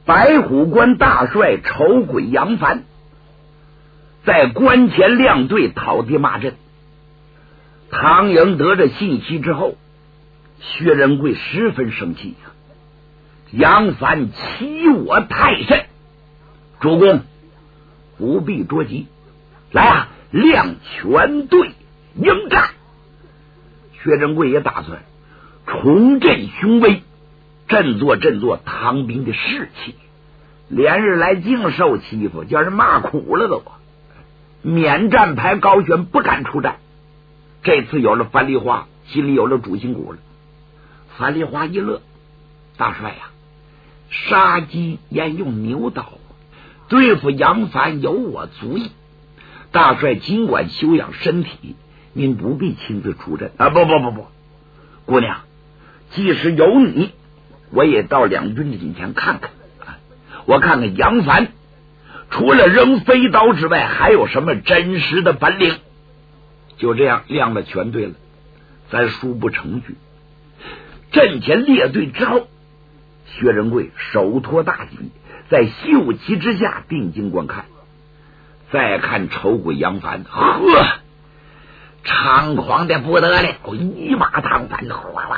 白虎关大帅丑鬼杨凡在关前亮队讨敌骂阵。唐营得着信息之后，薛仁贵十分生气呀，杨凡欺我太甚，主公不必着急，来啊，亮全队迎战。薛仁贵也打算重振雄威，振作唐兵的士气，连日来净受欺负，叫人骂苦了都。免战牌高悬，不敢出战。这次有了樊梨花，心里有了主心骨了。樊梨花一乐，大帅呀，杀鸡焉用牛刀，对付杨凡有我足矣。大帅尽管休养身体，您不必亲自出阵啊！不，姑娘，即使有你，我也到两军的近前看看啊！我看看杨凡除了扔飞刀之外，还有什么真实的本领？就这样亮了全队了，咱殊不成句。阵前列队之后，薛仁贵手托大戟，在秀旗之下定睛观看。再看丑鬼杨凡，呵，猖狂的不得了，一马当翻，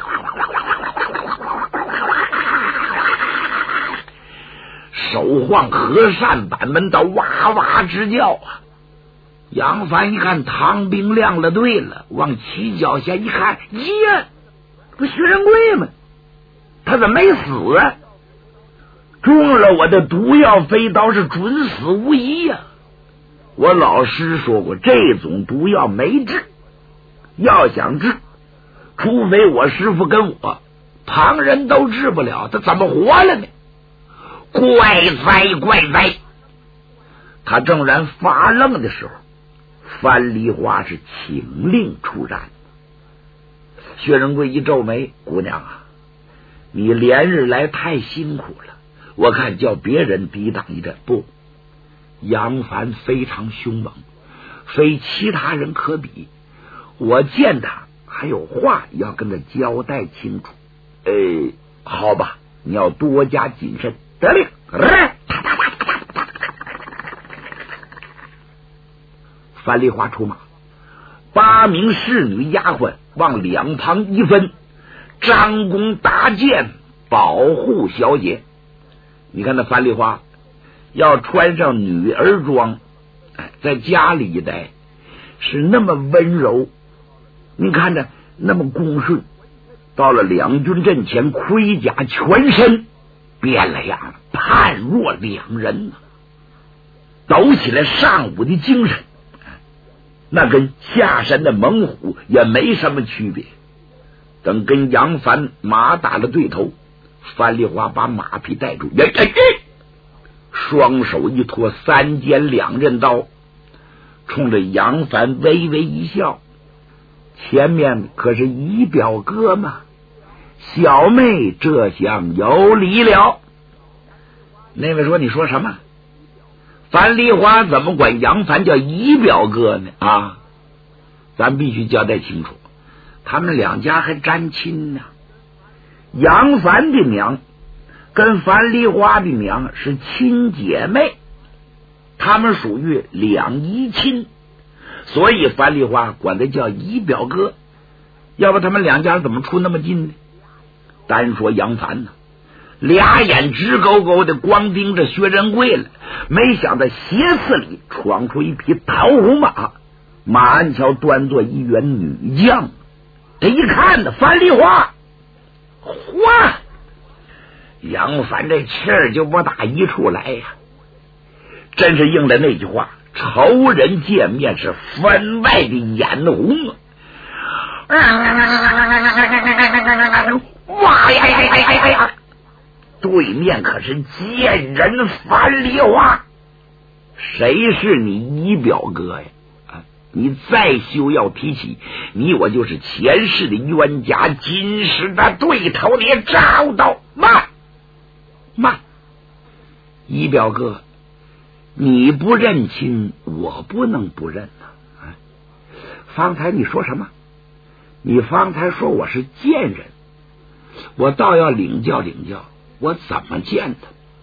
手晃和善板门刀，哇哇直叫啊！杨凡一看唐兵亮了队了，往旗脚下一看，耶，不薛仁贵吗？他怎么没死啊？中了我的毒药飞刀，是准死无疑呀！我老师说过，这种毒药没治，要想治，除非我师傅跟我，旁人都治不了，他怎么活了呢？怪哉！他正然发愣的时候，樊梨花是请令出战。薛仁贵一皱眉，姑娘啊，你连日来太辛苦了，我看叫别人抵挡一阵。不，杨凡非常凶猛，非其他人可比，我见他还有话要跟他交代清楚。好吧，你要多加谨慎。得令，樊梨花出马，8名侍女丫鬟往两旁一分，张弓搭箭保护小姐。你看那樊梨花要穿上女儿装，在家里一待是那么温柔，你看着那么恭顺，到了两军阵前，盔甲全身变了样了，判若两人，抖起来上午的精神，那跟下山的猛虎也没什么区别。等跟杨凡马打了对头，樊梨花把马匹带住，双手一托3尖2刃刀，冲着杨凡微微一笑。前面可是仪表哥嘛，小妹这厢有礼了。那位说，你说什么？樊梨花怎么管杨凡叫仪表哥呢？啊，咱必须交代清楚，他们两家还沾亲呢。杨凡的娘跟樊梨花的娘是亲姐妹，他们属于两姨亲，所以樊梨花管他叫仪表哥。要不他们两家怎么处那么近呢？单说杨凡呢，俩眼直勾勾的光盯着薛仁贵了，没想到斜刺里闯出一匹桃红马，马鞍桥端坐一员女将。这一看呢，樊梨花，哗，杨凡这气儿就不打一处来呀，真是应了那句话，仇人见面是分外的眼红啊！哇呀！对面可是贱人樊梨花，谁是你仪表哥呀？你再休要提起，你我就是前世的冤家，今世的对头，你也找到。慢，仪表哥，你不认亲，我不能不认啊！方才你说什么？你方才说我是贱人，我倒要领教领教，我怎么见他？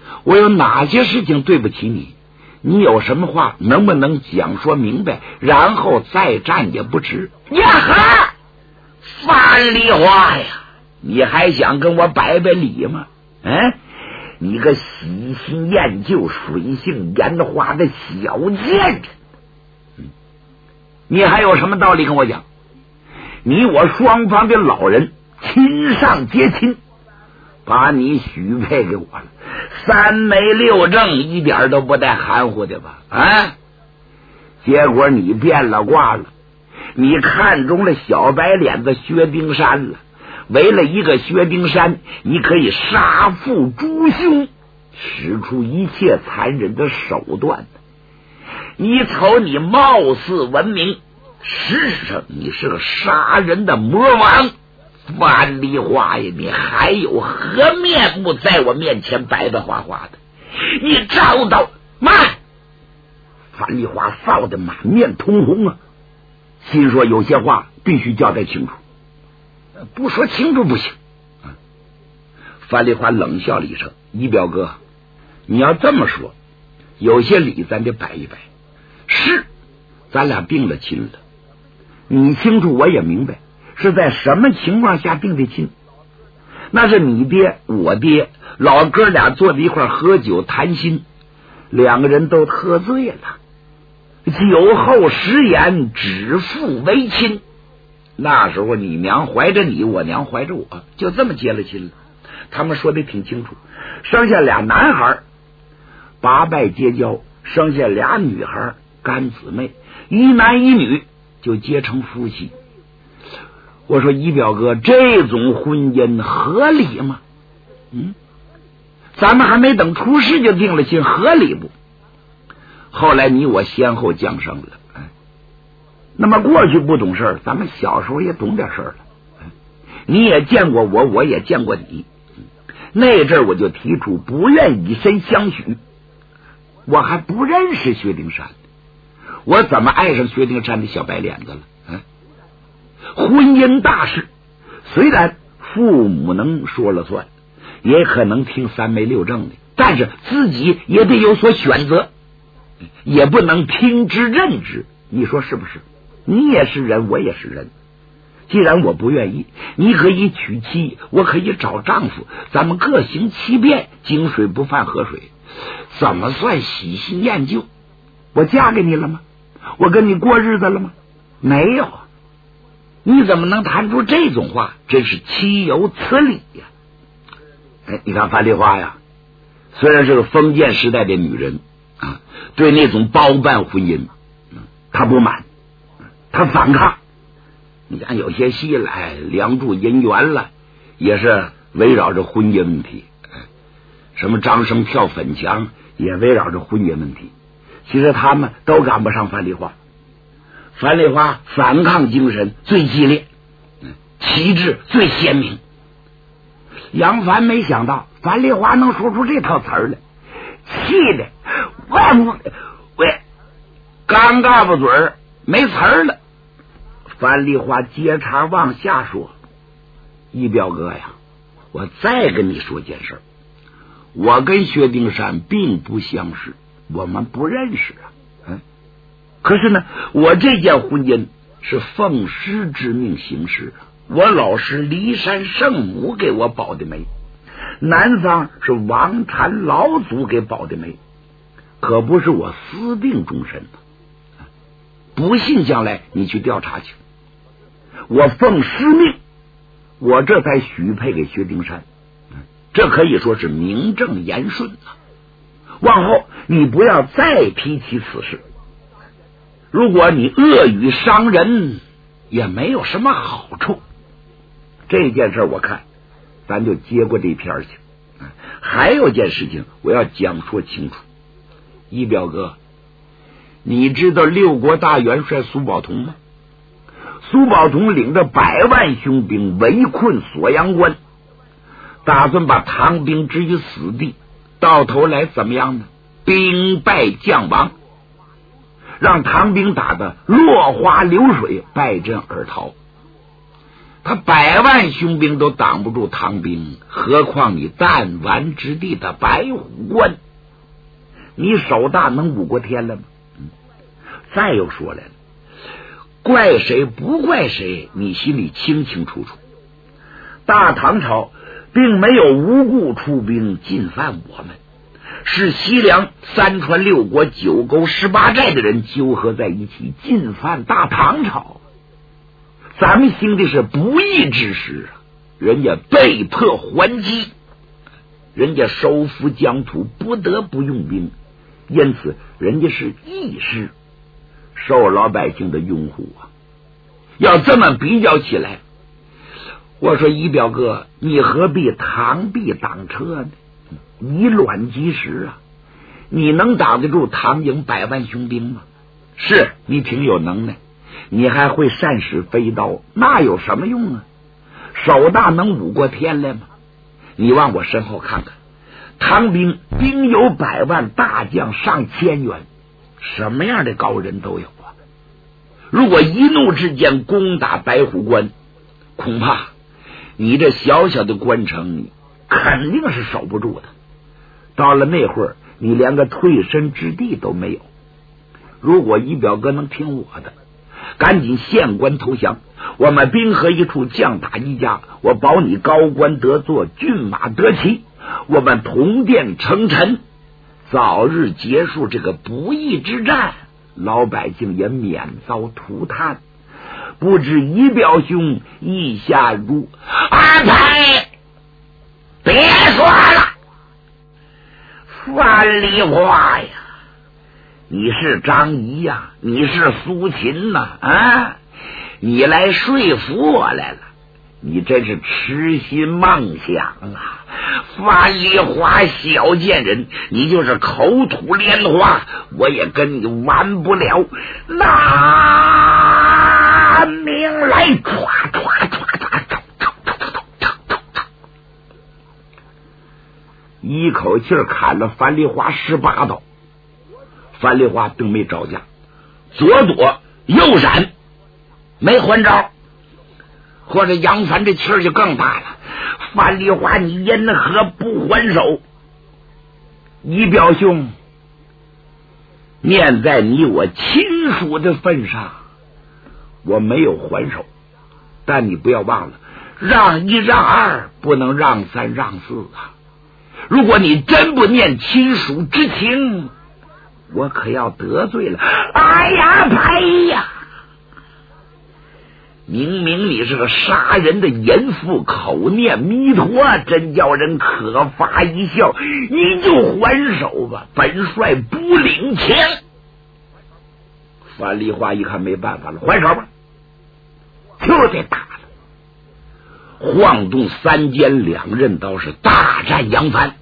我有哪些事情对不起你？你有什么话能不能讲说明白，然后再战也不迟。呀哈，范丽华呀，你还想跟我摆摆理吗？你个喜新厌旧、水性杨花的小贱人，你还有什么道理跟我讲？你我双方的老人亲上结亲，把你许配给我了，三媒六证，一点都不带含糊的吧？结果你变了卦了，你看中了小白脸子薛丁山了。为了一个薛丁山，你可以杀父诛兄，使出一切残忍的手段。你瞅你貌似文明，实质上你是个杀人的魔王。范丽华呀，你还有何面目在我面前白白花花的？你找到慢！范丽华臊得满面通红啊，心说有些话必须交代清楚，不说清楚不行。范丽华冷笑了一声：“仪表哥，你要这么说，有些理咱得摆一摆。是，咱俩定了亲了，你清楚，我也明白。是在什么情况下定的亲？那是你爹我爹老哥俩坐在一块喝酒谈心，两个人都喝醉了，酒后食言，指腹为亲。那时候你娘怀着你，我娘怀着我，就这么结了亲了。他们说的挺清楚，生下俩男孩八拜结交，生下俩女孩干姊妹，一男一女就结成夫妻。我说仪表哥，这种婚姻合理吗？咱们还没等出世就定了亲，合理不？后来你我先后降生了，那么过去不懂事，咱们小时候也懂点事了。你也见过我，我也见过你。那阵我就提出不愿以身相许，我还不认识薛丁山，我怎么爱上薛丁山的小白脸子了？婚姻大事，虽然父母能说了算，也可能听三媒六证的，但是自己也得有所选择，也不能听之任之。你说是不是？你也是人，我也是人。既然我不愿意，你可以娶妻，我可以找丈夫，咱们各行其便，井水不犯河水。怎么算喜新厌旧？我嫁给你了吗？我跟你过日子了吗？没有。你怎么能谈出这种话？真是岂有此理呀！你看范丽华呀，虽然是个封建时代的女人对那种包办婚姻她不满，她反抗。你看有些戏来梁祝姻缘了，也是围绕着婚姻问题，什么张生跳粉墙也围绕着婚姻问题。其实他们都赶不上范丽华，范丽华反抗精神最激烈，旗帜最鲜明。杨凡没想到范丽华能说出这套词儿来，气的喂，刚嘎巴嘴儿没词儿了。范丽华接茬往下说：“仪表哥呀，我再跟你说件事，我跟薛丁山并不相识，我们不认识可是呢，我这件婚姻是奉师之命行事，我老师骊山圣母给我保的媒，南方是王禅老祖给保的媒，可不是我私定终身的。不信将来你去调查去。我奉师命，我这才许配给薛丁山，这可以说是名正言顺往后你不要再提起此事，如果你恶语伤人，也没有什么好处。这件事我看咱就接过这篇去。还有件事情我要讲说清楚，仪表哥，你知道六国大元帅苏宝同吗？苏宝同领着100万雄兵围困锁阳关，打算把唐兵置于死地，到头来怎么样呢？兵败将亡，让唐兵打得落花流水，败阵而逃。 他100万雄兵都挡不住唐兵，何况你弹丸之地的白虎关，你手大能武过天了吗？再又说来了，怪谁不怪谁，你心里清清楚楚。大唐朝并没有无故出兵进犯我们，是西凉3川6国9沟18寨的人纠合在一起进犯大唐朝。咱们行的是不义之事啊，人家被迫还击，人家收复疆土不得不用兵，因此人家是义士，受老百姓的拥护啊。要这么比较起来，我说仪表哥，你何必螳臂挡车呢？以卵击石啊！你能挡得住唐营100万雄兵吗？是你挺有能耐，你还会善使飞刀，那有什么用啊？手大能武过天来吗？你往我身后看看，唐兵兵有100万，大将上千员，什么样的高人都有啊！如果一怒之间攻打白虎关，恐怕你这小小的关城肯定是守不住的。到了那会儿，你连个退身之地都没有。如果仪表哥能听我的，赶紧献官投降，我们兵合一处，将打一家，我保你高官得坐，骏马得骑，我们同殿称臣，早日结束这个不义之战，老百姓也免遭涂炭。不知仪表兄意下如安排？别说了，范丽华呀，你是张仪呀，你是苏秦呐啊！你来说服我来了，你真是痴心妄想啊！范丽华小贱人，你就是口吐莲花，我也跟你玩不了。拿命来！唰唰唰唰，一口气砍了樊梨花18刀。樊梨花并没招架，左躲右闪，没还招。或者杨凡这气儿就更大了，樊梨花你因何不还手？仪表兄，念在你我亲属的份上，我没有还手，但你不要忘了，让1让2，不能让3让4啊！如果你真不念亲属之情，我可要得罪了。哎呀，哎呀！明明你是个杀人的淫妇，口念弥陀，真叫人可发一笑。你就还手吧，本帅不领情。樊梨花一看没办法了，还手吧，就得打了。晃动3尖2刃刀，是大战杨凡。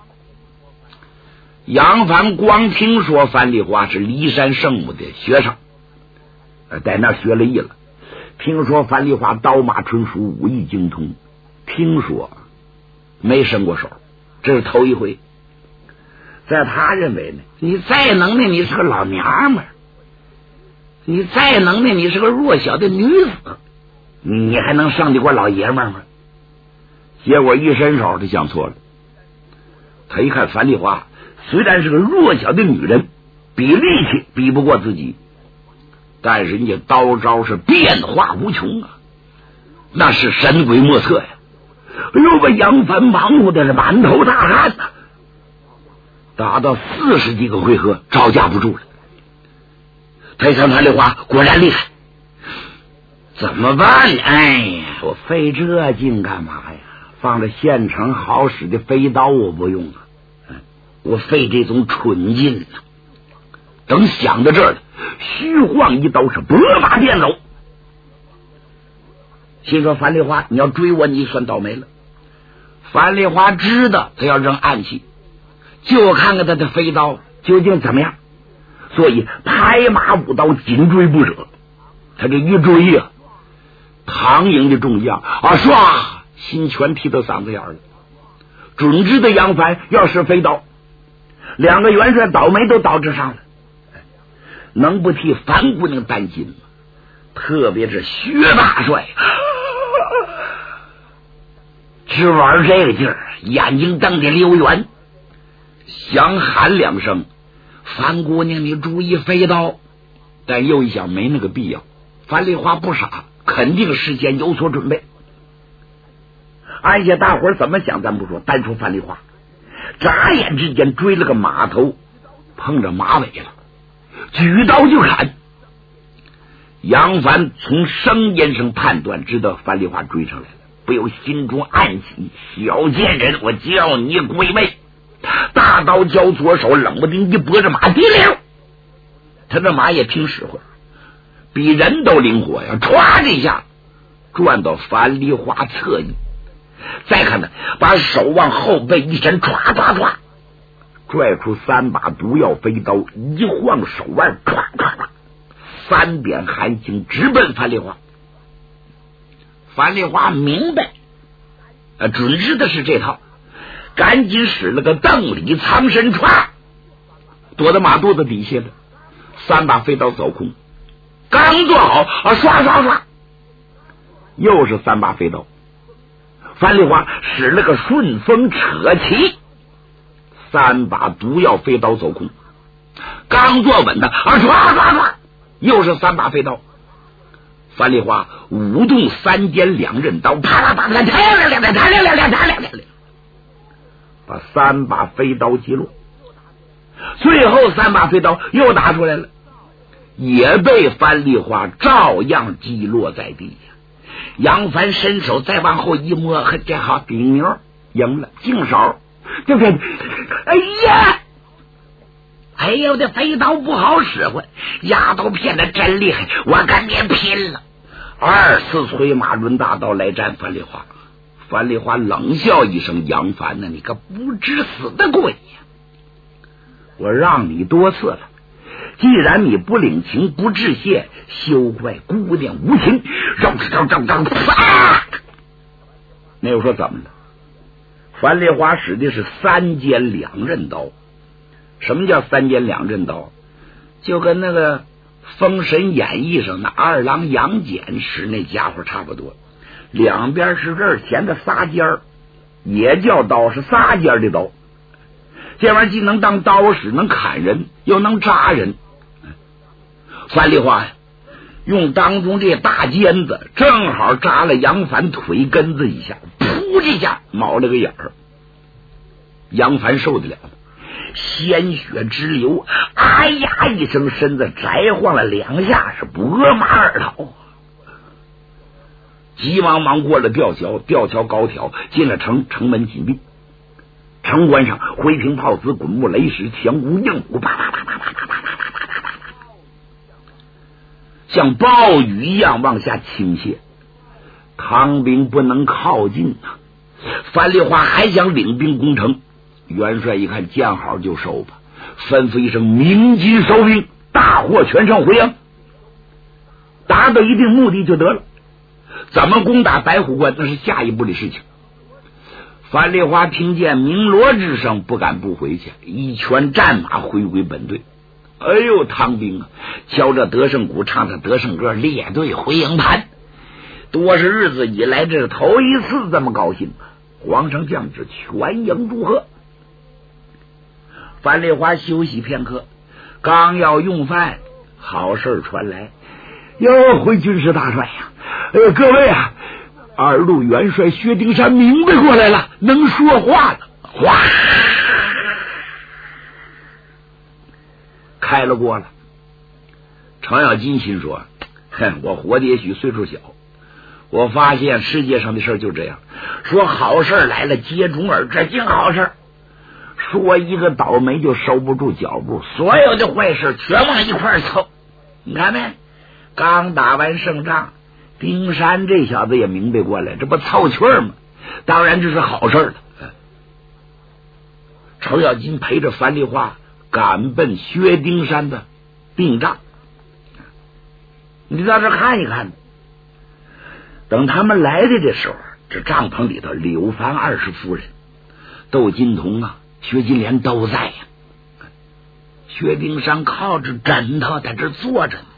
杨凡光听说樊梨花是骊山圣母的学生，在那学了艺了。听说樊梨花刀马纯熟，武艺精通，听说没伸过手，这是头一回。在他认为呢，你再能耐，你是个老娘们儿；你再能耐，你是个弱小的女子，你还能胜得过老爷们儿吗？结果一伸手，他想错了。他一看樊梨花虽然是个弱小的女人，比力气比不过自己，但是人家刀招是变化无穷啊，那是神鬼莫测呀！哎呦，把杨凡忙活的是满头大汗呐！打到40几个回合，招架不住了。他一看樊梨花果然厉害，怎么办呢？哎呀，我费这劲干嘛呀？放着现成好使的飞刀我不用啊，我费这种蠢劲呢。等想到这儿了，虚晃一刀，是拨马便走。心说樊梨花，你要追我，你算倒霉了。樊梨花知道他要扔暗器，就看看他的飞刀究竟怎么样，所以拍马舞刀，紧追不舍。他这一追啊，唐营的众将啊，唰，心全踢到嗓子眼了。准知道杨凡要使飞刀，2个元帅倒霉都倒这上了，能不替樊姑娘担心吗？特别是薛大帅， 直玩这个劲儿，眼睛瞪得溜圆，想喊两声樊姑娘你注意飞刀，但又一想没那个必要，樊丽花不傻，肯定事先有所准备。按下大伙儿怎么想咱不说，单说樊丽花眨眼之间追了个马头，碰着马尾了，举刀就砍。杨凡从声音上判断知道樊丽花追上来了，不由心中暗喜，小贱人，我叫你归位。大刀交左手，冷不丁一拨着马蹄溜，他这马也挺使唤，比人都灵活呀，唰的一下转到樊丽花侧翼，再看他把手往后背一伸，唰唰唰拽出3把毒药飞刀，一晃手腕，唰唰唰3点寒星直奔樊丽花。樊丽花明白准知的是这套，赶紧使了个邓里藏身歘，躲到马肚子底下了，3把飞刀走空，刚做好刷刷刷又是3把飞刀。樊丽花使了个顺风扯旗，3把毒药飞刀走空，刚坐稳的刷刷刷又是3把飞刀。樊丽花舞动3尖2刃刀，啪啦啪啦，把3把飞刀击落。最后3把飞刀又打出来了，也被樊丽花照样击落在地下。杨凡伸手再往后一摸，这好顶牛赢了，净手。这个哎呀，我的飞刀不好使唤，丫头骗得真厉害，我跟你拼了！2次催马抡大刀来战樊丽花。樊丽花冷笑一声：“杨凡呢，你个不知死的鬼呀！我让你多次了，既然你不领情不致谢，休怪姑娘无情。”那又说怎么了？樊丽花使的是3尖2刃刀。什么叫3尖2刃刀？就跟那个《封神演义》上的2郎杨戬使那家伙差不多，两边是刃，前的仨尖，也叫刀，是仨尖的刀。这玩意儿既能当刀使，能砍人，又能扎人。樊丽花用当中这大尖子正好扎了杨凡腿根子一下，噗这下冒了个眼儿。杨凡受得了吗？鲜血直流，哎呀一声，身子摘晃了2下，是拨马而逃。急忙忙过了吊桥，吊桥高挑，进了城，城门紧闭。城关上挥平炮子，滚木雷石，强无硬武，啪啪啪啪啪啪啪啪啪啪，像暴雨一样往下倾泻。唐兵不能靠近啊！樊丽花还想领兵攻城，元帅一看见好就收吧，吩咐一声鸣金收兵，大获全胜回营，达到一定目的就得了。怎么攻打白虎关那是下一步的事情。樊丽花听见鸣锣之声，不敢不回去，一拳战马回归本队。哎呦，唐兵啊，敲着德胜鼓，唱着德胜歌，列队回营盘。多是日子以来，这是头一次这么高兴啊！皇上降旨，全营祝贺。樊丽花休息片刻，刚要用饭，好事传来，哟，回军师大帅呀！各位啊，2路元帅薛丁山明白过来了，能说话了。哗，开了锅了。程咬金心说：我活的也许岁数小，我发现世界上的事就这样，说好事来了接踵而至，净好事，说一个倒霉就收不住脚步，所有的坏事全往一块凑。你看没？刚打完胜仗，丁山这小子也明白过来，这不凑趣吗？当然这是好事了。程咬金陪着樊丽花赶奔薛丁山的病帐，你到这看一看。等他们来的这时候，这帐篷里头柳凡20夫人、窦金童啊、薛金莲都在呀。薛丁山靠着枕头在这坐着呢，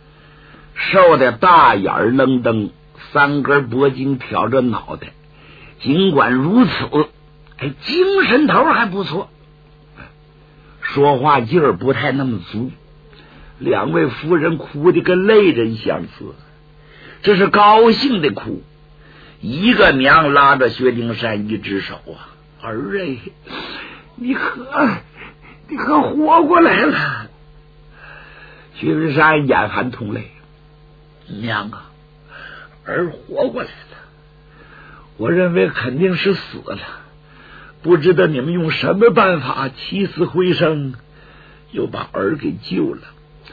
瘦的大眼愣瞪，3根脖巾挑着脑袋， 尽管如此，精神头还不错，说话劲儿不太那么足。两位夫人哭得跟泪人相似，这是高兴的哭。一个娘拉着薛丁山一只手啊，儿哎，你可活过来了。薛丁山眼含痛泪，娘啊，儿活过来了。我认为肯定是死了，不知道你们用什么办法起死回生，又把儿给救了。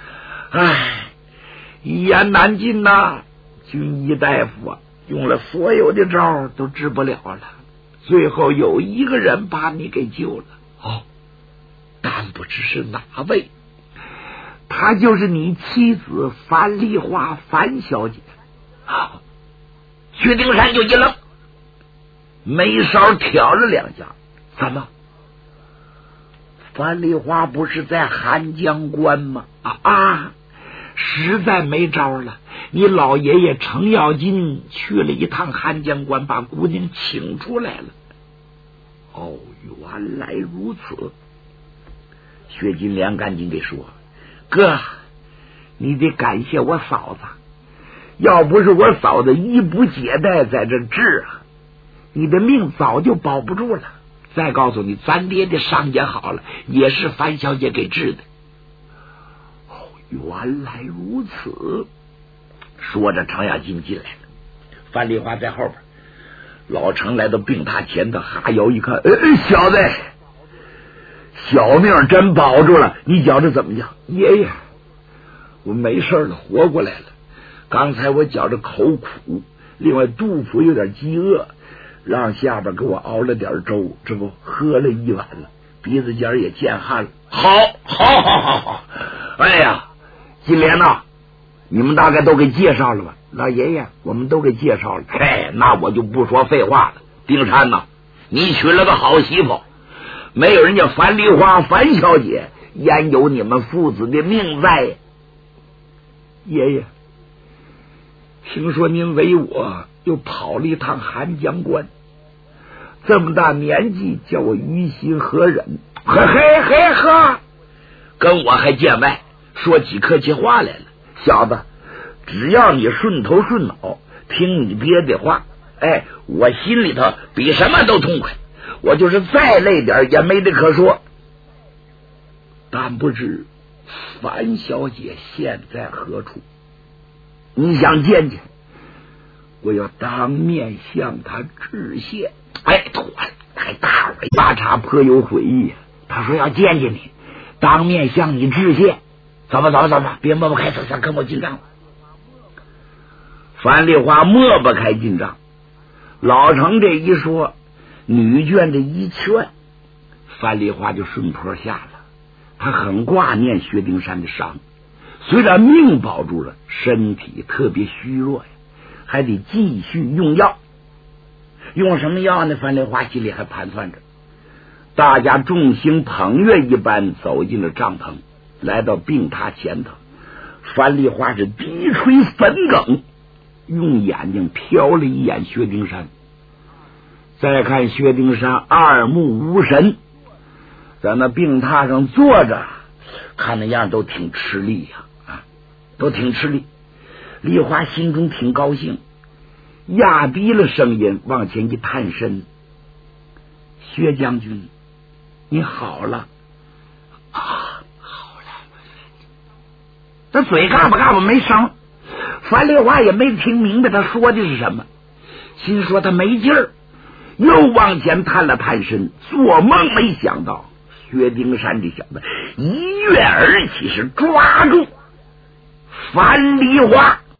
一言难尽呐，军医大夫啊，用了所有的招都治不了了，最后有一个人把你给救了。但不知是哪位，她就是你妻子樊梨花，樊小姐。薛丁山就一愣，眉梢挑了两下，怎么？樊梨花不是在寒江关吗？实在没招了，你老爷爷程咬金去了一趟寒江关，把姑娘请出来了。原来如此。薛金莲赶紧给说，哥，你得感谢我嫂子，要不是我嫂子衣不解带在这治你的命早就保不住了。再告诉你，咱爹的伤也好了，也是樊小姐给治的。原来如此。说着，程咬金进来了，樊梨花在后边。老程来到病榻前头，哈腰一看，小子，小命真保住了，你觉着怎么样？爷爷，我没事了，活过来了。刚才我觉着口苦，另外肚腹有点饥饿，让下边给我熬了点粥，这不喝了一碗了，鼻子尖也见汗了。好。金莲呐，你们大概都给介绍了吧？老爷爷，我们都给介绍了。那我就不说废话了。丁山呐，你娶了个好媳妇，没有人家樊梨花樊小姐，焉有你们父子的命在？爷爷，听说您为我又跑了一趟寒江关，这么大年纪，叫我于心何忍？跟我还见外，说起客气话来了。小子，只要你顺头顺脑，听你爹的话，我心里头比什么都痛快，我就是再累点也没得可说。但不知樊小姐现在何处？你想见见，我要当面向她致谢。大伙大茶颇有悔意，他说要见见你，当面向你致谢。怎么，别抹不开，想跟我进账。樊梨花抹不开进账，老程这一说，女眷的一劝，樊梨花就顺坡下了。他很挂念薛丁山的伤，虽然命保住了，身体特别虚弱呀，还得继续用药。用什么药呢？樊梨花心里还盘算着。大家众星捧月一般走进了帐篷，来到病榻前头。樊梨花是低垂粉梗，用眼睛瞟了一眼薛丁山，再看薛丁山二目无神，在那病榻上坐着，看那样都挺吃力都挺吃力。梨花心中挺高兴，压低了声音往前一探身，薛将军，你好了好了。这嘴嘎巴嘎巴没声，樊梨花也没听明白他说的是什么，心说他没劲儿，又往前探了探身，做梦没想到薛丁山这小子一跃而起，是抓住樊梨花。